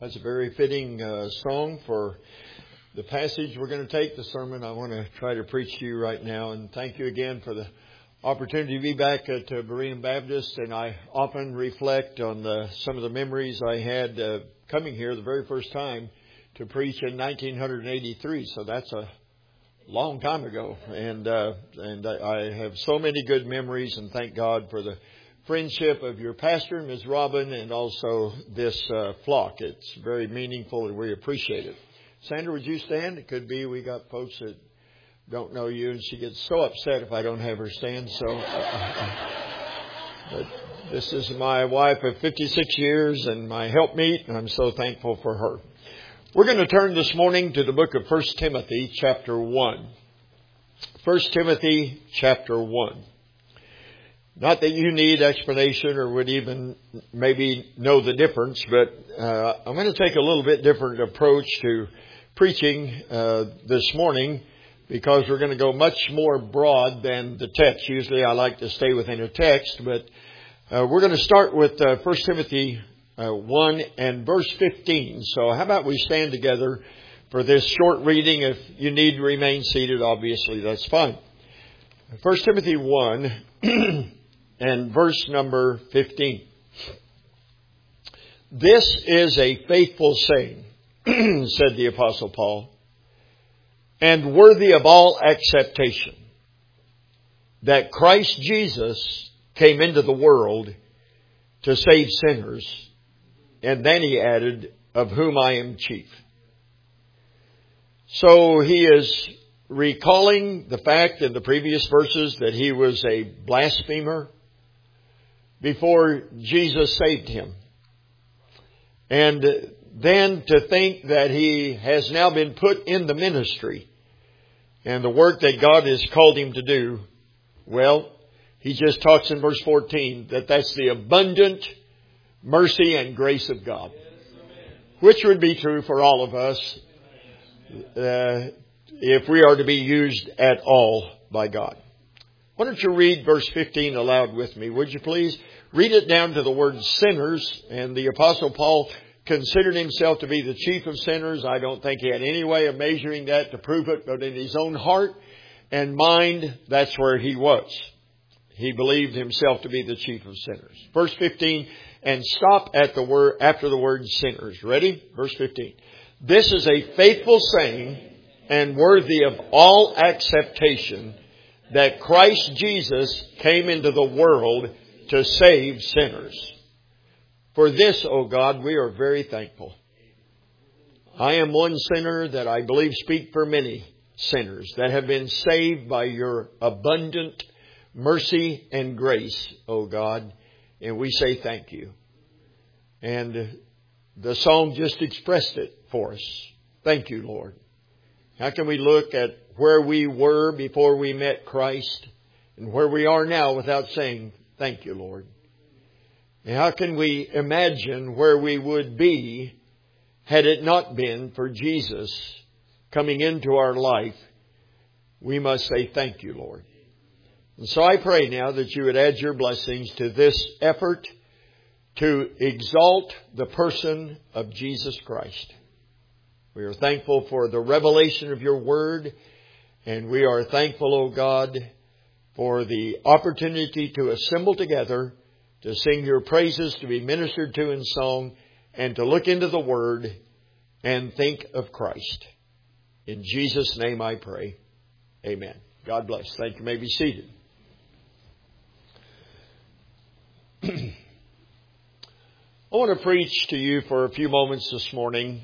That's a very fitting song for the passage we're going to take, the sermon I want to try to preach to you right now. And thank you again for the opportunity to be back at Berean Baptist. And I often reflect on some of the memories I had coming here the very first time to preach in 1983. So that's a long time ago. And I have so many good memories, and thank God for the friendship of your pastor, Ms. Robin, and also this flock. It's very meaningful and we appreciate it. Sandra, would you stand? It could be we got folks that don't know you, and she gets so upset if I don't have her stand. But this is my wife of 56 years and my helpmeet, and I'm so thankful for her. We're going to turn this morning to the book of 1 Timothy chapter 1. 1 Timothy chapter 1. Not that you need explanation or would even maybe know the difference, but I'm going to take a little bit different approach to preaching this morning because we're going to go much more broad than the text. Usually I like to stay within a text, but we're going to start with 1 Timothy 1 and verse 15. So how about we stand together for this short reading? If you need to remain seated, obviously that's fine. 1 Timothy 1 and verse number 15. This is a faithful saying, said the Apostle Paul, and worthy of all acceptation, that Christ Jesus came into the world to save sinners. And then he added, of whom I am chief. So he is recalling the fact in the previous verses that he was a blasphemer before Jesus saved him. And then to think that he has now been put in the ministry and the work that God has called him to do, well, he just talks in verse 14 that that's the abundant mercy and grace of God, which would be true for all of us if we are to be used at all by God. Why don't you read verse 15 aloud with me, would you please? Read it down to the word sinners. And the Apostle Paul considered himself to be the chief of sinners. I don't think he had any way of measuring that to prove it, but in his own heart and mind, that's where he was. He believed himself to be the chief of sinners. Verse 15, and stop at the word after the word sinners. Ready? Verse 15. This is a faithful saying and worthy of all acceptation, that Christ Jesus came into the world to save sinners. For this, O God, we are very thankful. I am one sinner that I believe speak for many sinners that have been saved by your abundant mercy and grace, O God. And we say thank you. And the song just expressed it for us. Thank you, Lord. How can we look at where we were before we met Christ and where we are now without saying, thank you, Lord? And how can we imagine where we would be had it not been for Jesus coming into our life? We must say, thank you, Lord. And so I pray now that you would add your blessings to this effort to exalt the person of Jesus Christ. We are thankful for the revelation of your word, and we are thankful, O God, for the opportunity to assemble together, to sing your praises, to be ministered to in song, and to look into the word and think of Christ. In Jesus' name I pray. Amen. God bless. Thank you. You may be seated. I want to preach to you for a few moments this morning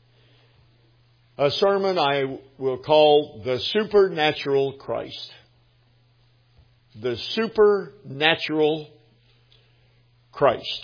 a sermon I will call The Supernatural Christ. The Supernatural Christ.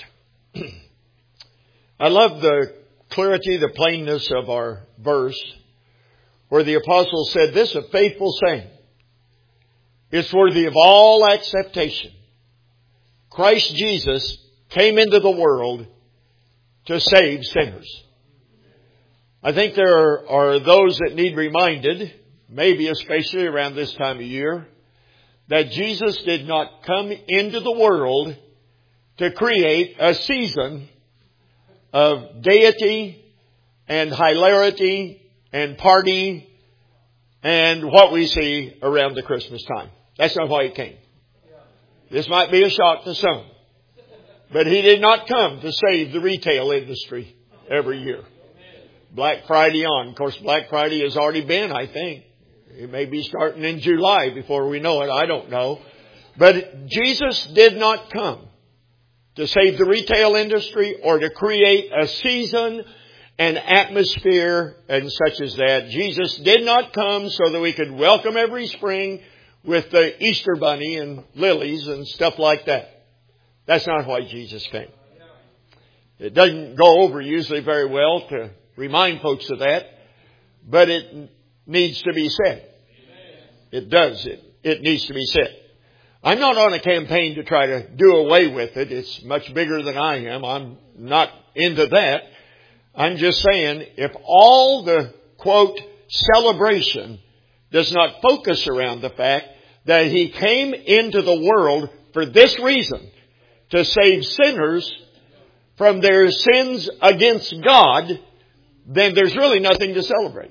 I love the clarity, the plainness of our verse where the apostle said, this is a faithful saying. It's worthy of all acceptation. Christ Jesus came into the world to save sinners. I think there are those that need reminded, maybe especially around this time of year, that Jesus did not come into the world to create a season of gaiety and hilarity and party and what we see around the Christmas time. That's not why He came. This might be a shock to some. But He did not come to save the retail industry every year. Black Friday on. Of course, Black Friday has already been, I think. It may be starting in July before we know it. I don't know. But Jesus did not come to save the retail industry or to create a season and atmosphere and such as that. Jesus did not come so that we could welcome every spring with the Easter bunny and lilies and stuff like that. That's not why Jesus came. It doesn't go over usually very well to remind folks of that, but it needs to be said. It does. It needs to be said. I'm not on a campaign to try to do away with it. It's much bigger than I am. I'm not into that. I'm just saying, if all the, quote, celebration does not focus around the fact that He came into the world for this reason, to save sinners from their sins against God, then there's really nothing to celebrate.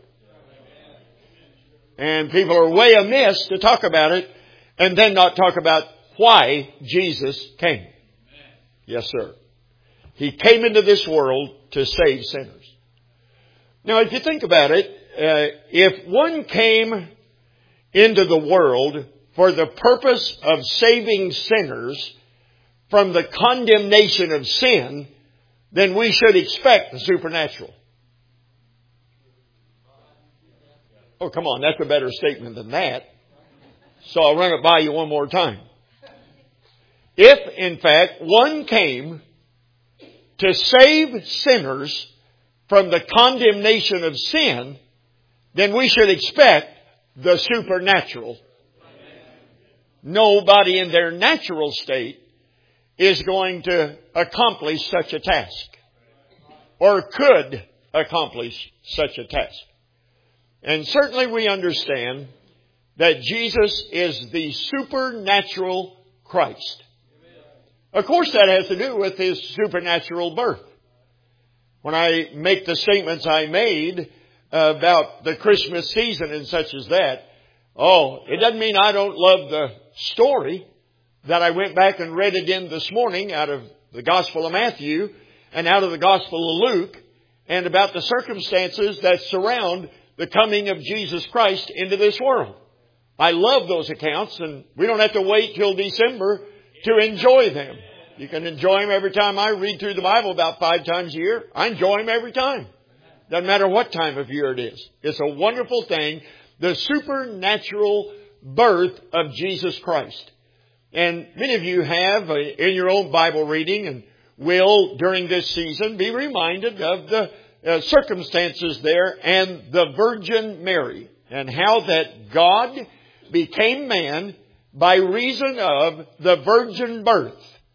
And people are way amiss to talk about it and then not talk about why Jesus came. Yes, sir. He came into this world to save sinners. Now, if you think about it, if one came into the world for the purpose of saving sinners from the condemnation of sin, then we should expect the supernatural. Oh, come on, that's a better statement than that. So I'll run it by you one more time. If, in fact, one came to save sinners from the condemnation of sin, then we should expect the supernatural. Nobody in their natural state is going to accomplish such a task or could accomplish such a task. And certainly we understand that Jesus is the supernatural Christ. Of course, that has to do with His supernatural birth. When I make the statements I made about the Christmas season and such as that, it doesn't mean I don't love the story that I went back and read again this morning out of the Gospel of Matthew and out of the Gospel of Luke, and about the circumstances that surround the coming of Jesus Christ into this world. I love those accounts, and we don't have to wait till December to enjoy them. You can enjoy them every time. I read through the Bible about 5 times a year. I enjoy them every time. Doesn't matter what time of year it is. It's a wonderful thing, the supernatural birth of Jesus Christ. And many of you have in your own Bible reading and will during this season be reminded of the circumstances there and the Virgin Mary and how that God became man by reason of the virgin birth.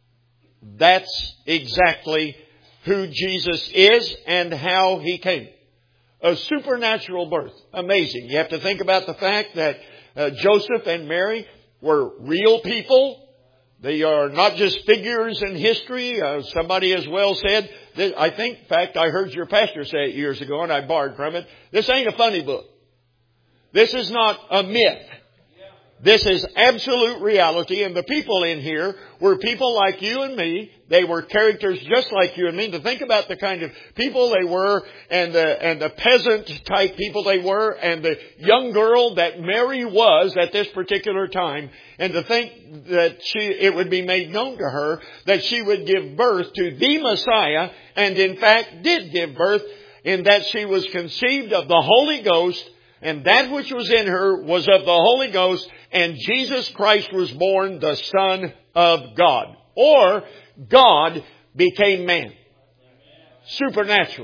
That's exactly who Jesus is and how He came. A supernatural birth. Amazing. You have to think about the fact that Joseph and Mary were real people. They are not just figures in history. Somebody as well said, I think, in fact, I heard your pastor say it years ago and I borrowed from it. This ain't a funny book. This is not a myth. This is absolute reality, and the people in here were people like you and me. They were characters just like you and me. To think about the kind of people they were, and the peasant type people they were, and the young girl that Mary was at this particular time, and to think that it would be made known to her that she would give birth to the Messiah, and in fact did give birth, in that she was conceived of the Holy Ghost, and that which was in her was of the Holy Ghost, and Jesus Christ was born the Son of God. Or, God became man. Supernatural.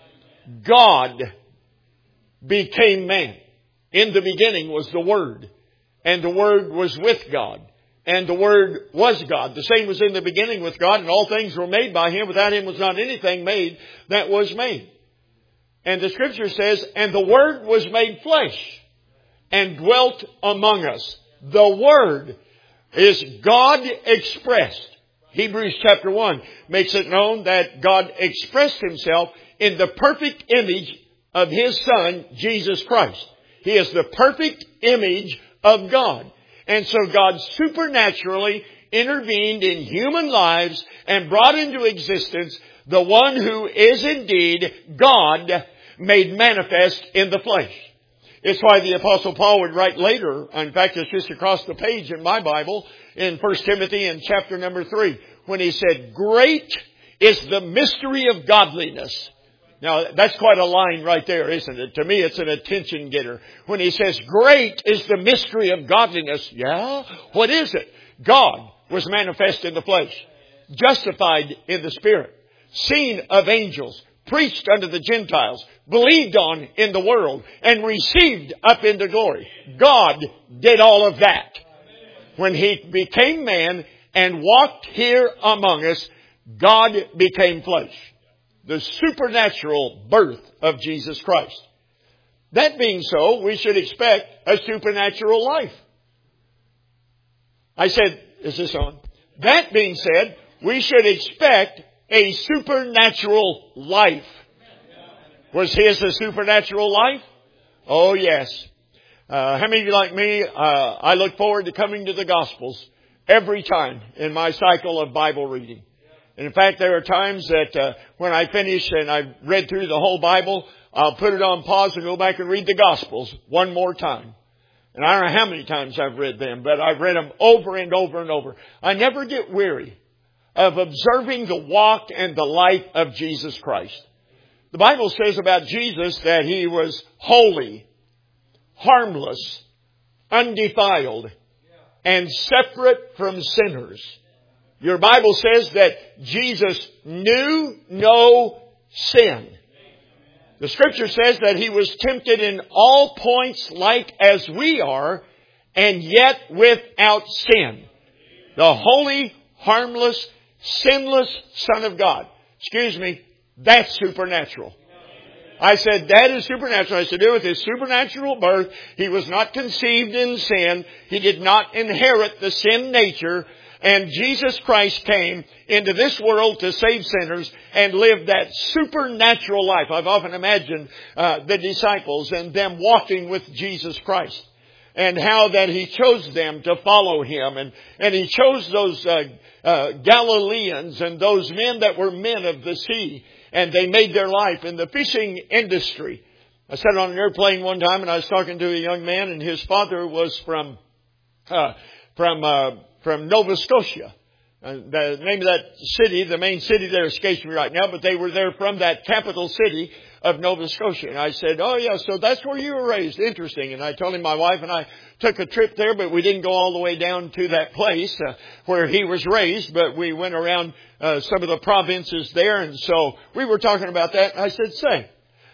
God became man. In the beginning was the Word, and the Word was with God, and the Word was God. The same was in the beginning with God, and all things were made by Him. Without Him was not anything made that was made. And the Scripture says, and the Word was made flesh and dwelt among us. The Word is God expressed. Hebrews chapter 1 makes it known that God expressed Himself in the perfect image of His Son, Jesus Christ. He is the perfect image of God. And so God supernaturally intervened in human lives and brought into existence the one who is indeed God made manifest in the flesh. It's why the Apostle Paul would write later, in fact it's just across the page in my Bible, in 1 Timothy in chapter number 3, when he said, "Great is the mystery of godliness." Now, that's quite a line right there, isn't it? To me, it's an attention getter. When he says, "Great is the mystery of godliness." Yeah? What is it? God was manifest in the flesh, justified in the Spirit, seen of angels, preached unto the Gentiles, believed on in the world, and received up into glory. God did all of that. When He became man and walked here among us, God became flesh. The supernatural birth of Jesus Christ. That being so, we should expect a supernatural life. I said, is this on? That being said, we should expect a supernatural life. Was His a supernatural life? Oh yes. How many of you like me? I look forward to coming to the Gospels every time in my cycle of Bible reading. And in fact, there are times that when I finish and I've read through the whole Bible, I'll put it on pause and go back and read the Gospels one more time. And I don't know how many times I've read them, but I've read them over and over and over. I never get weary of observing the walk and the life of Jesus Christ. The Bible says about Jesus that He was holy, harmless, undefiled, and separate from sinners. Your Bible says that Jesus knew no sin. The Scripture says that He was tempted in all points like as we are, and yet without sin. The holy, harmless, sinless Son of God. Excuse me, that's supernatural. I said, that is supernatural. I said, with His supernatural birth, He was not conceived in sin. He did not inherit the sin nature. And Jesus Christ came into this world to save sinners and lived that supernatural life. I've often imagined the disciples and them walking with Jesus Christ, and how that He chose them to follow Him. And He chose those Galileans and those men that were men of the sea. And they made their life in the fishing industry. I sat on an airplane one time and I was talking to a young man, and his father was from Nova Scotia. The name of that city, the main city there escapes me right now, but they were there from that capital city of Nova Scotia. And I said, "Oh yeah, so that's where you were raised. Interesting." And I told him my wife and I took a trip there, but we didn't go all the way down to that place where he was raised, but we went around some of the provinces there. And so we were talking about that. And I said, "Say,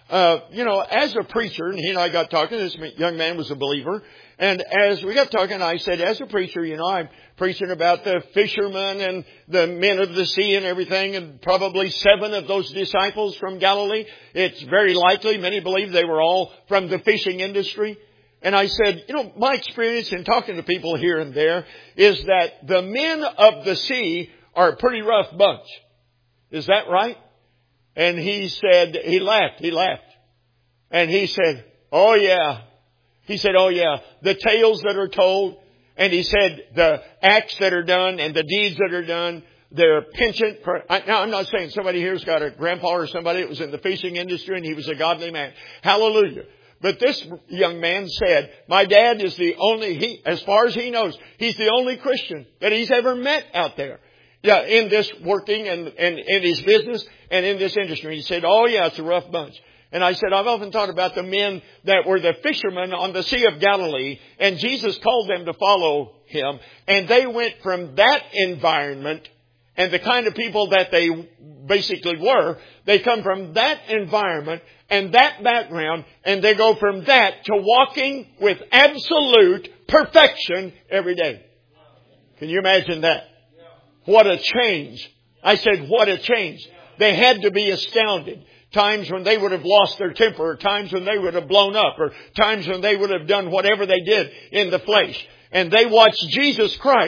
as a preacher," and he and I got talking, this young man was a believer. And as we got talking, I said, "As a preacher, I'm preaching about the fishermen and the men of the sea and everything, and probably 7 of those disciples from Galilee. It's very likely, many believe they were all from the fishing industry." And I said, my experience in talking to people here and there is that the men of the sea are a pretty rough bunch. Is that right? And he said, he laughed. And he said, "Oh yeah." He said, "Oh yeah, the tales that are told." And he said, the acts that are done and the deeds that are done, their penchant. Now, I'm not saying somebody here's got a grandpa or somebody that was in the fishing industry and he was a godly man. Hallelujah. But this young man said, my dad is the only, as far as he knows, he's the only Christian that he's ever met out there. Yeah, in this working and in his business and in this industry. He said, "Oh yeah, it's a rough bunch." And I said, I've often thought about the men that were the fishermen on the Sea of Galilee, and Jesus called them to follow Him. And they went from that environment and the kind of people that they basically were, they come from that environment and that background, and they go from that to walking with absolute perfection every day. Can you imagine that? What a change. I said, what a change. They had to be astounded. Times when they would have lost their temper, or times when they would have blown up, or times when they would have done whatever they did in the flesh. And they watched Jesus Christ,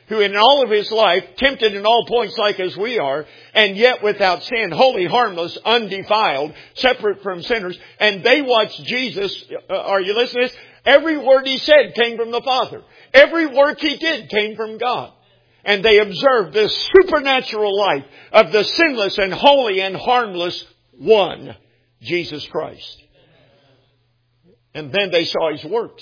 who in all of His life, tempted in all points like as we are, and yet without sin, holy, harmless, undefiled, separate from sinners. And they watched Jesus. Are you listening to this? Every word He said came from the Father. Every work He did came from God. And they observed this supernatural life of the sinless and holy and harmless one, Jesus Christ. And then they saw His works.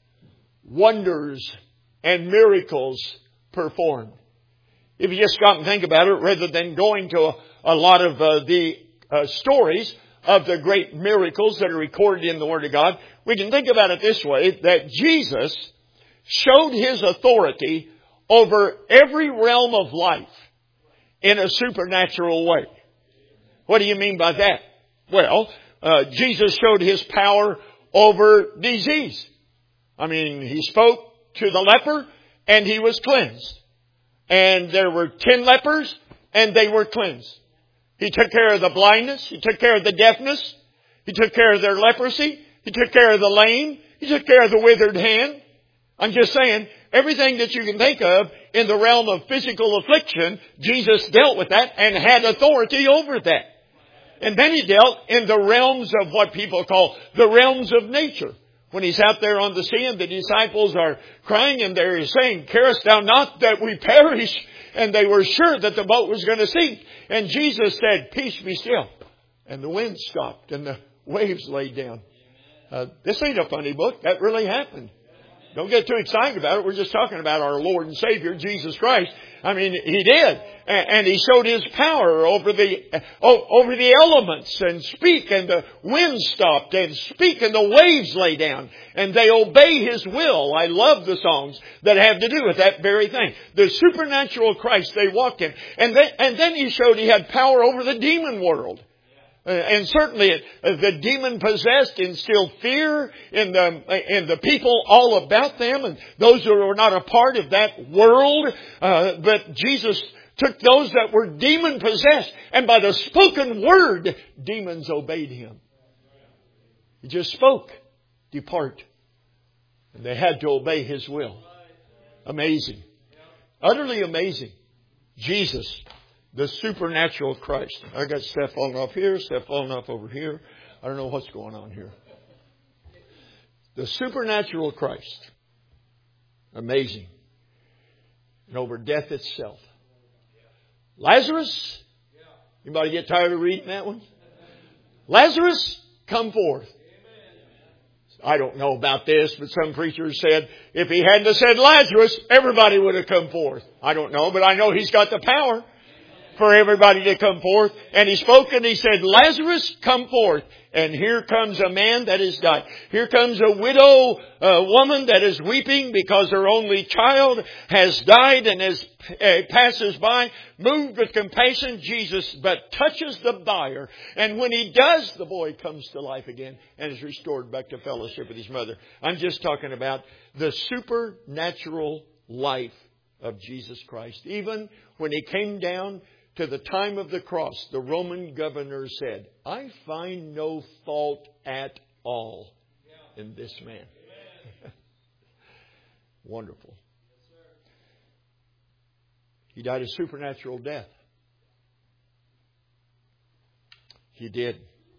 Wonders and miracles performed. If you just stop and think about it, rather than going to a lot of the stories of the great miracles that are recorded in the Word of God, we can think about it this way, that Jesus showed His authority over every realm of life in a supernatural way. What do you mean by that? Well, Jesus showed His power over disease. I mean, He spoke to the leper and he was cleansed. And there were 10 lepers and they were cleansed. He took care of the blindness. He took care of the deafness. He took care of their leprosy. He took care of the lame. He took care of the withered hand. I'm just saying, everything that you can think of in the realm of physical affliction, Jesus dealt with that and had authority over that. And then He dealt in the realms of what people call the realms of nature. When He's out there on the sea and the disciples are crying and they're saying, "Carest thou not that we perish?" And they were sure that the boat was going to sink. And Jesus said, "Peace, be still." And the wind stopped and the waves laid down. This ain't a funny book. That really happened. Don't get too excited about it. We're just talking about our Lord and Savior, Jesus Christ. I mean, He did. And He showed His power over the elements and speak, and the wind stopped, and speak, and the waves lay down. And they obey His will. I love the songs that have to do with that very thing. The supernatural Christ they walked in. And then He showed He had power over the demon world. And certainly the demon-possessed instilled fear in the people all about them and those who were not a part of that world. But Jesus took those that were demon-possessed, and by the spoken word, demons obeyed Him. He just spoke, "Depart." And they had to obey His will. Amazing. Utterly amazing. Jesus, the supernatural Christ. I got stuff falling off here, stuff falling off over here. I don't know what's going on here. The supernatural Christ. Amazing. And over death itself. Lazarus? Anybody get tired of reading that one? Lazarus, come forth. I don't know about this, but some preachers said if He hadn't have said Lazarus, everybody would have come forth. I don't know, but I know He's got the power for everybody to come forth. And He spoke and He said, "Lazarus, come forth." And here comes a man that has died. Here comes a widow woman that is weeping because her only child has died, and as passes by, moved with compassion, Jesus but touches the bier. And when He does, the boy comes to life again and is restored back to fellowship with his mother. I'm just talking about the supernatural life of Jesus Christ. Even when He came down to the time of the cross, the Roman governor said, "I find no fault at all in this man." Wonderful. He died a supernatural death. He did.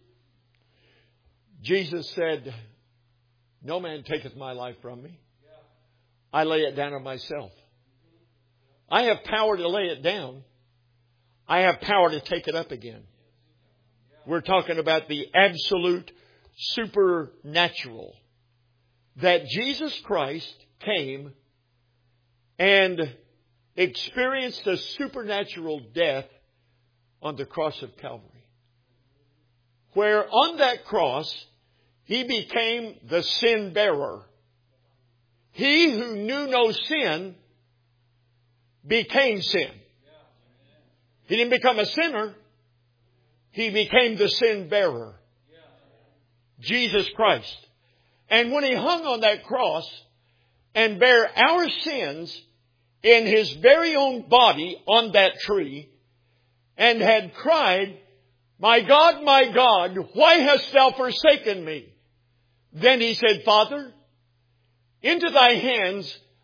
Jesus said, "No man taketh my life from me. I lay it down of myself." I have power to lay it down. I have power to take it up again. We're talking about the absolute supernatural. That Jesus Christ came and experienced a supernatural death on the cross of Calvary. Where on that cross, He became the sin bearer. He who knew no sin became sin. He didn't become a sinner. He became the sin bearer. Jesus Christ. And when He hung on that cross and bare our sins in His very own body on that tree, and had cried, my God, why hast Thou forsaken me?" Then He said, "Father, into Thy hands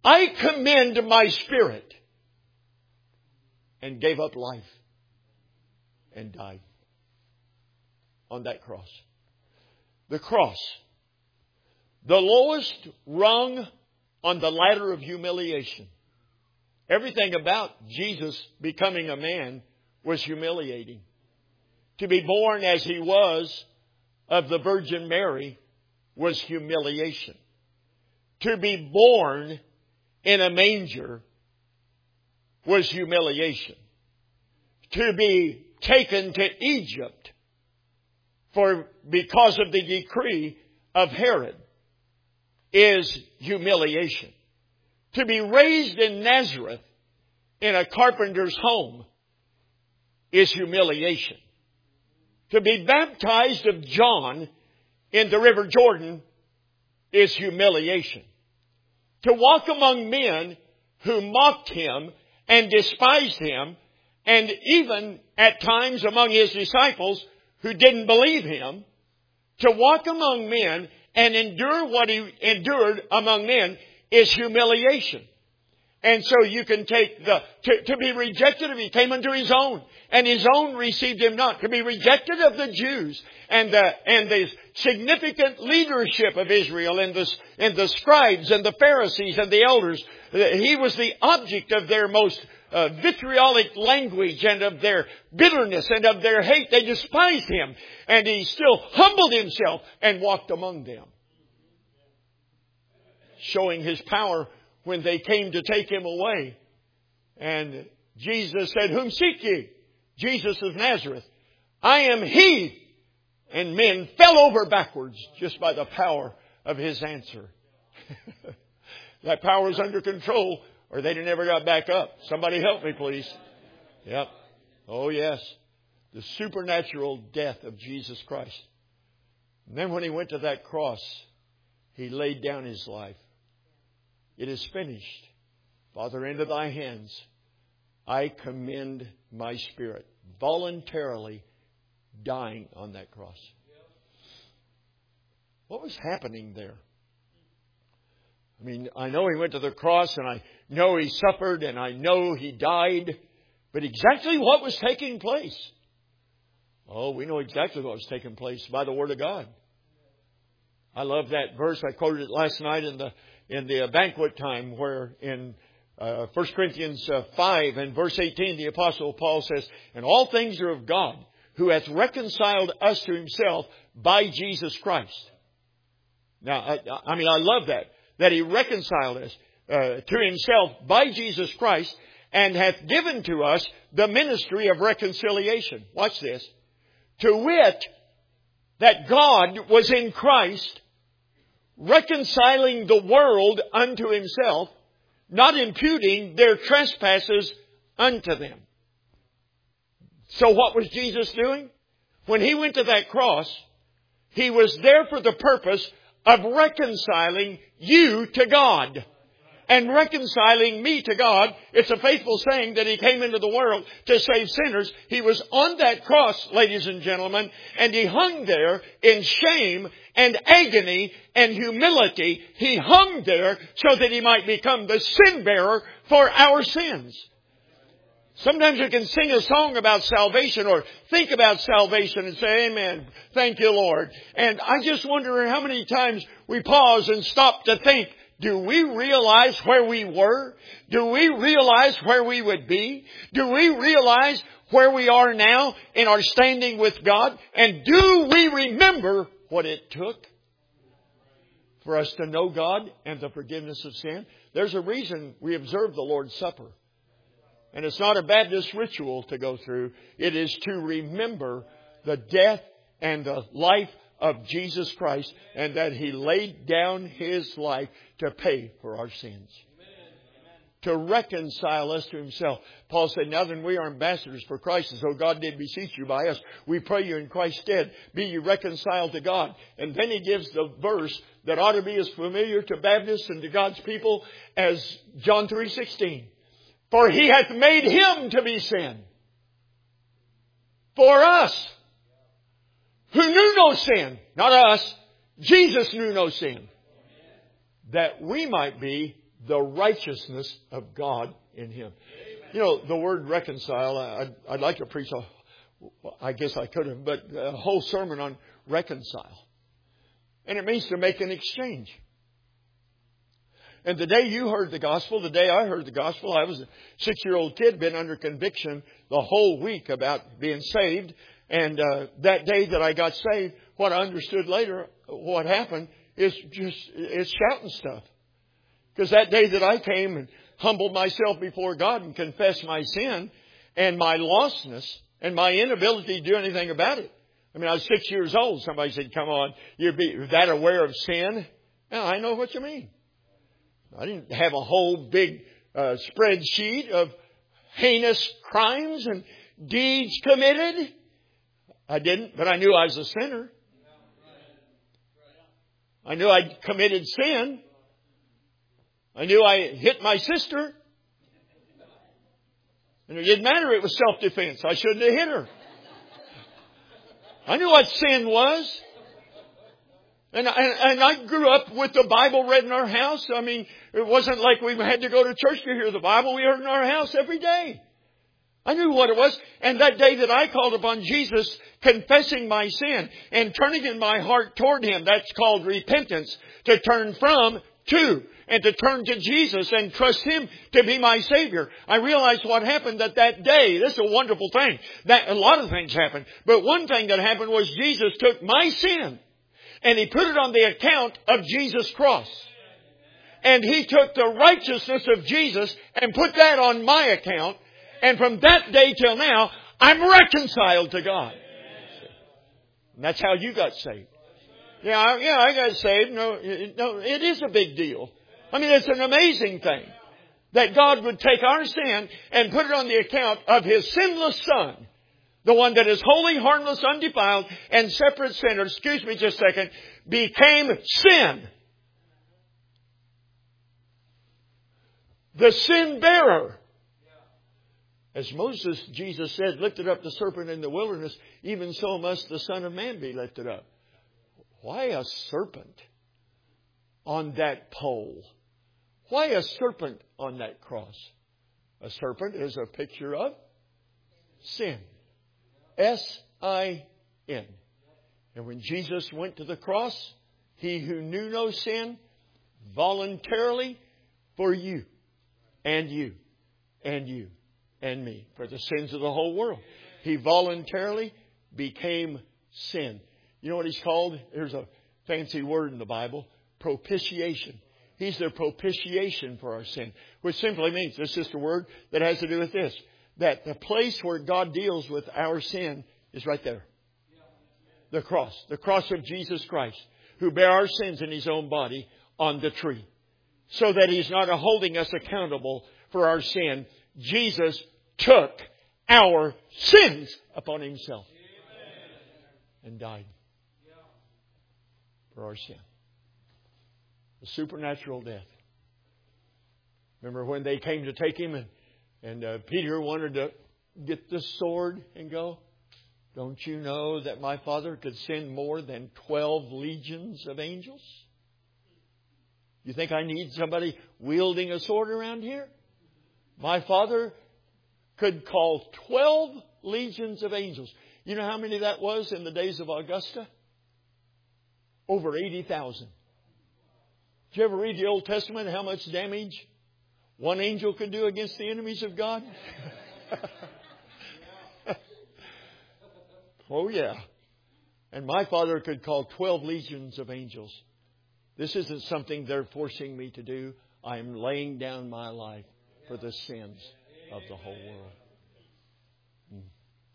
I commend my spirit, and gave up life and died on that cross. The cross, the lowest rung on the ladder of humiliation. Everything about Jesus becoming a man was humiliating. To be born as He was of the Virgin Mary was humiliation. To be born in a manger was humiliation. To be taken to Egypt because of the decree of Herod is humiliation. To be raised in Nazareth in a carpenter's home is humiliation. To be baptized of John in the River Jordan is humiliation. To walk among men who mocked Him and despised Him, and even at times among His disciples who didn't believe Him, to walk among men and endure what He endured among men is humiliation. And so you can take to be rejected of He came unto His own, and His own received Him not. To be rejected of the Jews and the significant leadership of Israel and the scribes and the Pharisees and the elders. He was the object of their most vitriolic language and of their bitterness and of their hate. They despised Him, and He still humbled Himself and walked among them, showing His power when they came to take Him away. And Jesus said, "Whom seek ye?" Jesus of Nazareth. "I am He." And men fell over backwards just by the power of His answer. That power was under control, or they'd have never got back up. Somebody help me, please. Yep. Oh, yes. The supernatural death of Jesus Christ. And then when He went to that cross, He laid down His life. It is finished. Father, into Thy hands I commend my spirit. Voluntarily dying on that cross. What was happening there? I mean, I know He went to the cross, and I know He suffered, and I know He died. But exactly what was taking place? Oh, we know exactly what was taking place by the Word of God. I love that verse. I quoted it last night in the banquet time, where in 1 Corinthians 5 and verse 18, the Apostle Paul says, "And all things are of God, who hath reconciled us to Himself by Jesus Christ." Now, I love that He reconciled us to Himself by Jesus Christ, and hath given to us the ministry of reconciliation. Watch this. To wit, that God was in Christ, reconciling the world unto Himself, not imputing their trespasses unto them. So what was Jesus doing? When He went to that cross, He was there for the purpose of reconciling you to God. And reconciling me to God. It's a faithful saying that He came into the world to save sinners. He was on that cross, ladies and gentlemen, and He hung there in shame and agony and humility. He hung there so that He might become the sin bearer for our sins. Sometimes you can sing a song about salvation or think about salvation and say, "Amen. Thank you, Lord." And I just wonder how many times we pause and stop to think, do we realize where we were? Do we realize where we would be? Do we realize where we are now in our standing with God? And do we remember what it took for us to know God and the forgiveness of sin? There's a reason we observe the Lord's Supper. And it's not a Baptist ritual to go through. It is to remember the death and the life of Jesus Christ, and that He laid down His life to pay for our sins. To reconcile us to Himself. Paul said, "Now then we are ambassadors for Christ, and so God did beseech you by us. We pray you in Christ's stead, be ye reconciled to God." And then he gives the verse that ought to be as familiar to Baptists and to God's people as John 3:16. "For He hath made Him to be sin for us, who knew no sin." Not us. Jesus knew no sin. "That we might be the righteousness of God in Him. You know, the word reconcile, I'd like to preach I guess I could have, but a whole sermon on reconcile. And it means to make an exchange. And the day you heard the gospel, the day I heard the gospel, I was a 6-year-old kid, been under conviction the whole week about being saved. And that day that I got saved, what I understood later, what happened, it's shouting stuff. Because that day that I came and humbled myself before God and confessed my sin and my lostness and my inability to do anything about it. I mean, I was 6 years old. Somebody said, come on, you're that aware of sin? Now, I know what you mean. I didn't have a whole big spreadsheet of heinous crimes and deeds committed. I didn't, but I knew I was a sinner. I knew I'd committed sin. I knew I hit my sister. And it didn't matter, it was self-defense. I shouldn't have hit her. I knew what sin was. And I grew up with the Bible read in our house. I mean, it wasn't like we had to go to church to hear the Bible. We heard it in our house every day. I knew what it was. And that day that I called upon Jesus, confessing my sin and turning in my heart toward Him, that's called repentance. To turn from to and to turn to Jesus and trust Him to be my Savior. I realized what happened that day. This is a wonderful thing. That a lot of things happened. But one thing that happened was Jesus took my sin and He put it on the account of Jesus' cross. And He took the righteousness of Jesus and put that on my account. And from that day till now, I'm reconciled to God. And that's how you got saved. Yeah, I got saved. No, it is a big deal. I mean, it's an amazing thing that God would take our sin and put it on the account of His sinless Son. The one that is holy, harmless, undefiled, and separate sinner, excuse me just a second, became sin. The sin bearer. As Moses, Jesus said, lifted up the serpent in the wilderness, even so must the Son of Man be lifted up. Why a serpent on that pole? Why a serpent on that cross? A serpent is a picture of sin. S-I-N. And when Jesus went to the cross, He who knew no sin, voluntarily for you and you and you and me, for the sins of the whole world, He voluntarily became sin. You know what He's called? There's a fancy word in the Bible. Propitiation. He's the propitiation for our sin. Which simply means, it's just a word that has to do with this. That the place where God deals with our sin is right there. The cross. The cross of Jesus Christ. Who bare our sins in His own body on the tree. So that He's not holding us accountable for our sin. Jesus took our sins upon Himself. And died. For our sin. A supernatural death. Remember when they came to take Him and Peter wanted to get the sword and go? Don't you know that my Father could send more than 12 legions of angels? You think I need somebody wielding a sword around here? My Father could call 12 legions of angels. You know how many that was in the days of Augusta? Over 80,000. Did you ever read the Old Testament how much damage one angel could do against the enemies of God? Oh yeah. And my Father could call 12 legions of angels. This isn't something they're forcing me to do. I am laying down my life for the sins of the whole world.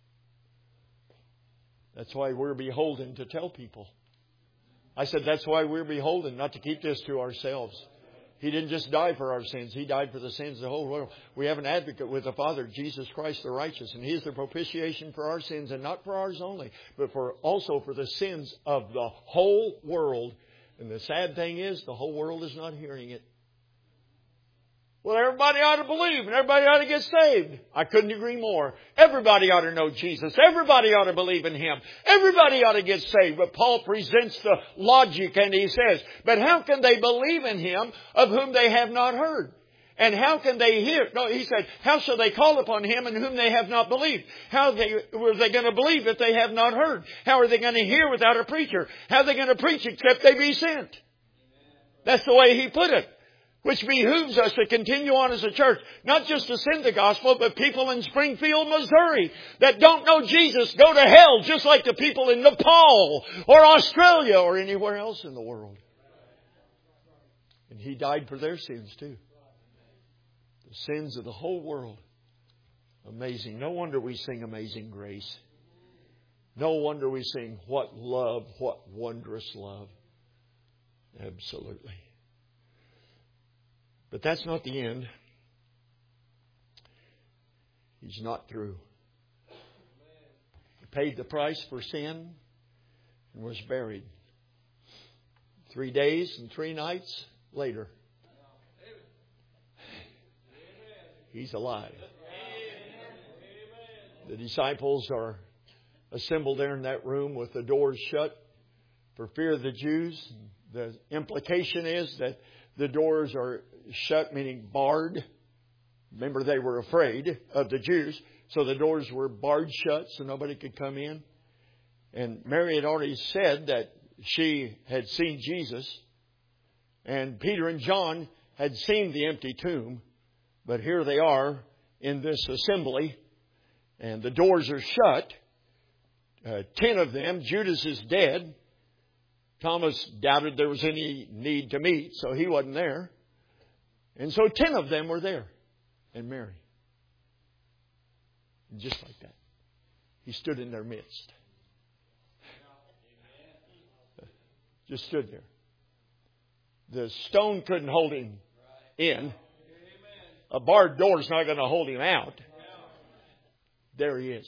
That's why we're beholden to tell people. I said that's why we're beholden, not to keep this to ourselves. He didn't just die for our sins. He died for the sins of the whole world. We have an advocate with the Father, Jesus Christ the righteous. And He is the propitiation for our sins, and not for ours only, but also for the sins of the whole world. And the sad thing is, the whole world is not hearing it. Well, everybody ought to believe and everybody ought to get saved. I couldn't agree more. Everybody ought to know Jesus. Everybody ought to believe in Him. Everybody ought to get saved. But Paul presents the logic and he says, but how can they believe in Him of whom they have not heard? And how can they hear? No, he said, how shall they call upon Him in whom they have not believed? How were they going to believe if they have not heard? How are they going to hear without a preacher? How are they going to preach except they be sent? That's the way he put it. Which behooves us to continue on as a church, not just to send the gospel, but people in Springfield, Missouri that don't know Jesus go to hell just like the people in Nepal or Australia or anywhere else in the world. And He died for their sins too. The sins of the whole world. Amazing. No wonder we sing Amazing Grace. No wonder we sing, what love, what wondrous love. Absolutely. But that's not the end. He's not through. He paid the price for sin and was buried. 3 days and 3 nights later, He's alive. The disciples are assembled there in that room with the doors shut for fear of the Jews. The implication is that the doors are shut, meaning barred. Remember, they were afraid of the Jews, so the doors were barred shut so nobody could come in. And Mary had already said that she had seen Jesus, and Peter and John had seen the empty tomb. But here they are in this assembly, and the doors are shut. 10 of them. Judas is dead. Thomas doubted there was any need to meet, so he wasn't there. And so 10 of them were there. And Mary. Just like that. He stood in their midst. Just stood there. The stone couldn't hold Him in. A barred door is not going to hold Him out. There He is.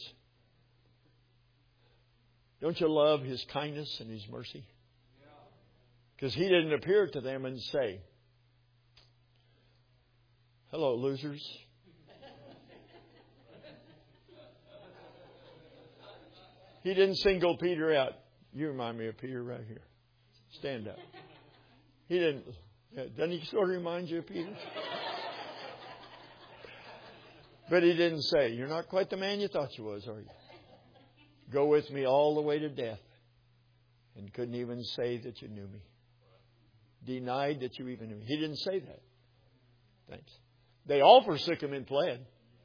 Don't you love His kindness and His mercy? Because He didn't appear to them and say, hello, losers. He didn't single Peter out. You remind me of Peter right here. Stand up. He didn't. Doesn't He sort of remind you of Peter? But He didn't say, you're not quite the man you thought you was, are you? Go with me all the way to death. And couldn't even say that you knew me. Denied that you even knew me. He didn't say that. Thanks. They all forsook Him and fled.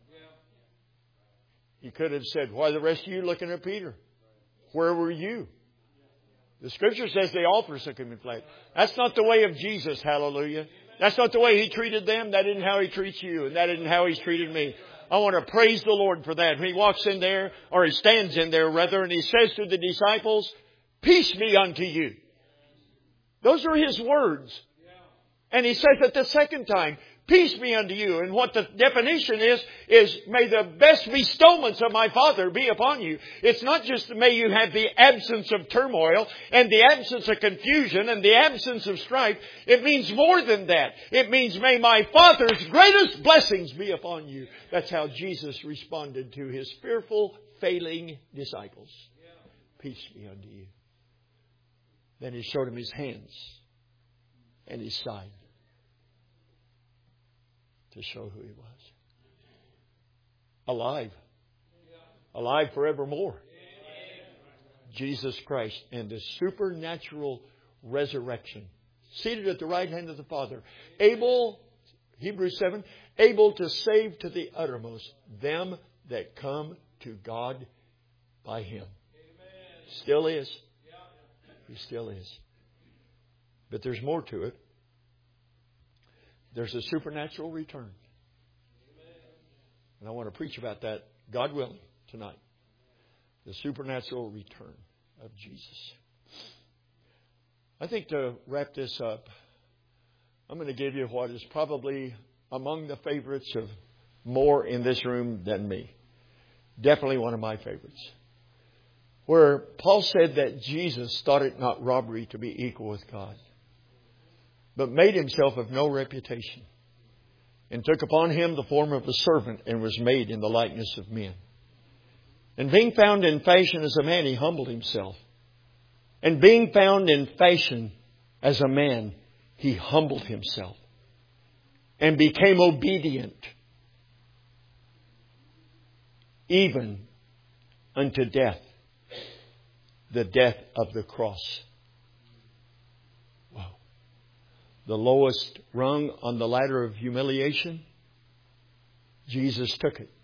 He could have said, why the rest of you looking at Peter? Where were you? The Scripture says they all forsook Him and fled. That's not the way of Jesus, hallelujah. That's not the way He treated them. That isn't how He treats you. And that isn't how He's treated me. I want to praise the Lord for that. When He walks in there, or He stands in there rather, and He says to the disciples, peace be unto you. Those are His words. And He says it the second time, peace be unto you. And what the definition is may the best bestowments of my Father be upon you. It's not just may you have the absence of turmoil and the absence of confusion and the absence of strife. It means more than that. It means may my Father's greatest blessings be upon you. That's how Jesus responded to His fearful, failing disciples. Peace be unto you. Then He showed them His hands and His side to show who He was. Alive. Alive forevermore. Jesus Christ and the supernatural resurrection. Seated at the right hand of the Father. Able, Hebrews 7, able to save to the uttermost them that come to God by Him. Still is. He still is. But there's more to it. There's a supernatural return. And I want to preach about that, God willing, tonight. The supernatural return of Jesus. I think to wrap this up, I'm going to give you what is probably among the favorites of more in this room than me. Definitely one of my favorites. Where Paul said that Jesus thought it not robbery to be equal with God, but made Himself of no reputation, and took upon Him the form of a servant, and was made in the likeness of men. And being found in fashion as a man, He humbled Himself. And being found in fashion as a man, He humbled Himself and became obedient, even unto death, the death of the cross. Wow. The lowest rung on the ladder of humiliation, Jesus took it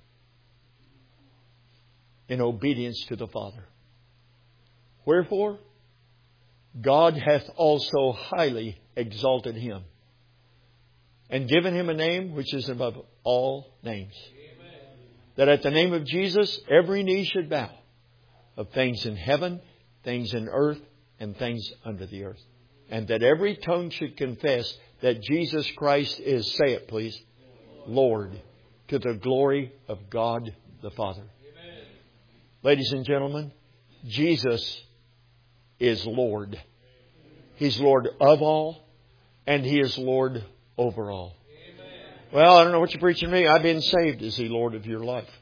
in obedience to the Father. Wherefore, God hath also highly exalted Him and given Him a name which is above all names. Amen. That at the name of Jesus every knee should bow, of things in heaven, things in earth, and things under the earth. And that every tongue should confess that Jesus Christ is, say it please, Lord, to the glory of God the Father. Amen. Ladies and gentlemen, Jesus is Lord. He's Lord of all, and He is Lord over all. Amen. Well, I don't know what you're preaching to me. I've been saved. Is He Lord of your life?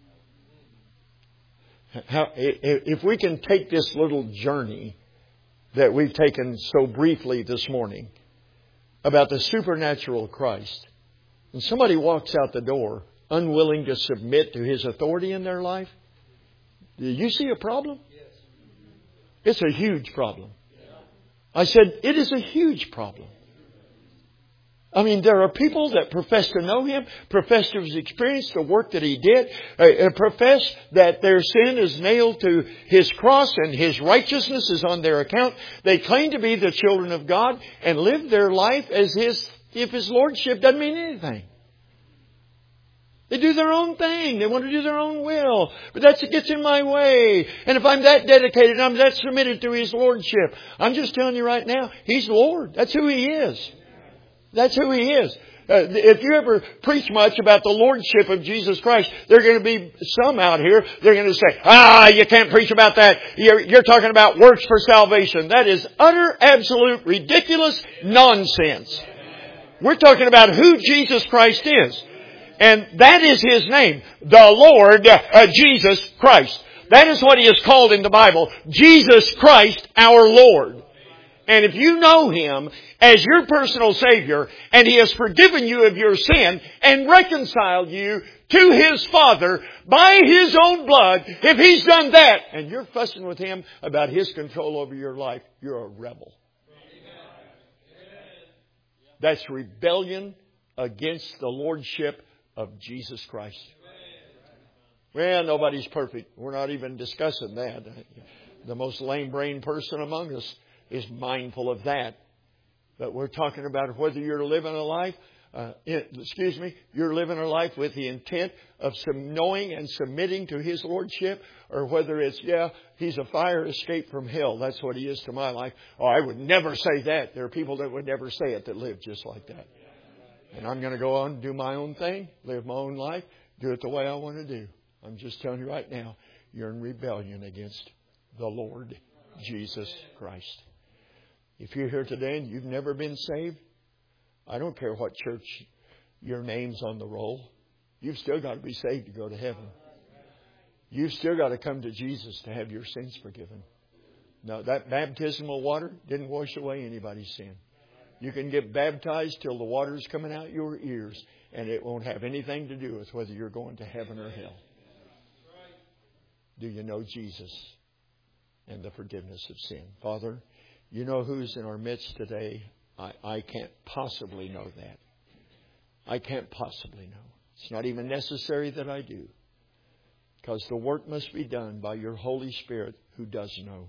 If we can take this little journey that we've taken so briefly this morning about the supernatural Christ, and somebody walks out the door unwilling to submit to His authority in their life, do you see a problem? It's a huge problem. I said, it is a huge problem. I mean, there are people that profess to know Him, profess to have experienced the work that He did, profess that their sin is nailed to His cross and His righteousness is on their account. They claim to be the children of God and live their life as if His Lordship doesn't mean anything. They do their own thing. They want to do their own will. But that gets in my way. And if I'm that dedicated, I'm that submitted to His Lordship. I'm just telling you right now, He's Lord. That's who He is. That's who He is. If you ever preach much about the Lordship of Jesus Christ, there are going to be some out here, they're going to say, you can't preach about that. You're talking about works for salvation. That is utter, absolute, ridiculous nonsense. We're talking about who Jesus Christ is. And that is His name, the Lord Jesus Christ. That is what He is called in the Bible, Jesus Christ our Lord. And if you know Him as your personal Savior, and He has forgiven you of your sin and reconciled you to His Father by His own blood, if He's done that, and you're fussing with Him about His control over your life, you're a rebel. That's rebellion against the Lordship of Jesus Christ. Well, nobody's perfect. We're not even discussing that. The most lame-brained person among us is mindful of that. But we're talking about whether you're living a life, you're living a life with the intent of knowing and submitting to His Lordship, or whether it's, He's a fire escape from hell. That's what He is to my life. Oh, I would never say that. There are people that would never say it that live just like that. And I'm going to go on and do my own thing, live my own life, do it the way I want to do. I'm just telling you right now, you're in rebellion against the Lord Jesus Christ. If you're here today and you've never been saved, I don't care what church your name's on the roll. You've still got to be saved to go to heaven. You've still got to come to Jesus to have your sins forgiven. No, that baptismal water didn't wash away anybody's sin. You can get baptized till the water's coming out your ears, and it won't have anything to do with whether you're going to heaven or hell. Do you know Jesus and the forgiveness of sin? Father, you know who's in our midst today. I can't possibly know that. I can't possibly know. It's not even necessary that I do, because the work must be done by your Holy Spirit who does know.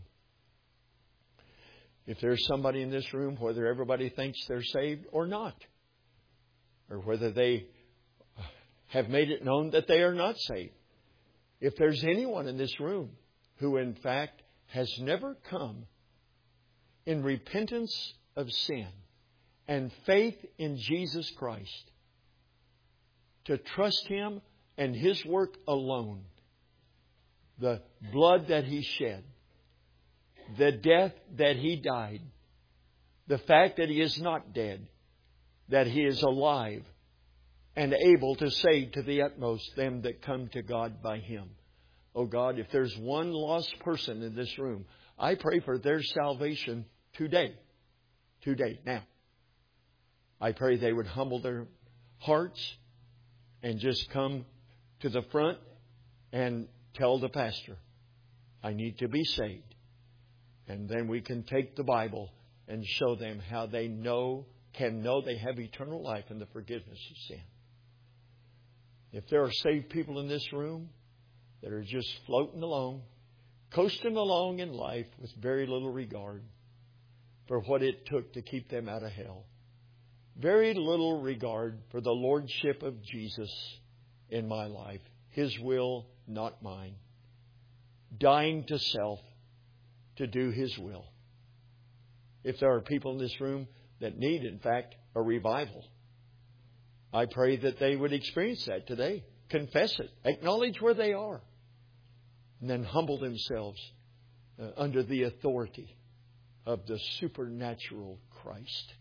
If there's somebody in this room, whether everybody thinks they're saved or not, or whether they have made it known that they are not saved, if there's anyone in this room who in fact has never come in repentance of sin and faith in Jesus Christ to trust Him and His work alone, the blood that He shed, the death that He died, the fact that He is not dead, that He is alive, and able to save to the utmost them that come to God by Him. Oh God, if there's one lost person in this room, I pray for their salvation today. Today, now. I pray they would humble their hearts and just come to the front and tell the pastor, I need to be saved. And then we can take the Bible and show them how they can know they have eternal life and the forgiveness of sin. If there are saved people in this room that are just floating along, coasting along in life with very little regard for what it took to keep them out of hell, very little regard for the lordship of Jesus in my life, His will, not mine, dying to self to do His will. If there are people in this room that need, in fact, a revival, I pray that they would experience that today. Confess it. Acknowledge where they are. And then humble themselves under the authority of the supernatural Christ.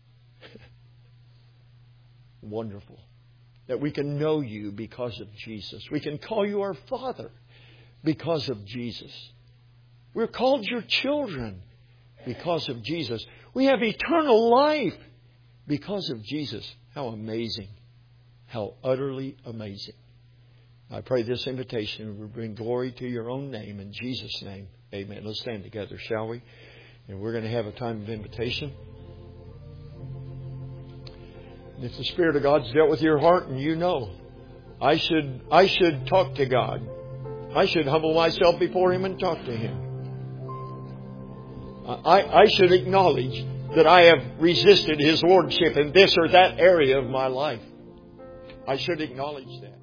Wonderful. That we can know You because of Jesus. We can call You our Father because of Jesus. We're called Your children because of Jesus. We have eternal life because of Jesus. How amazing. How utterly amazing. I pray this invitation will bring glory to Your own name. In Jesus' name, amen. Let's stand together, shall we? And we're going to have a time of invitation. And if the Spirit of God's dealt with your heart and you know, I should talk to God. I should humble myself before Him and talk to Him. I should acknowledge that I have resisted His lordship in this or that area of my life. I should acknowledge that.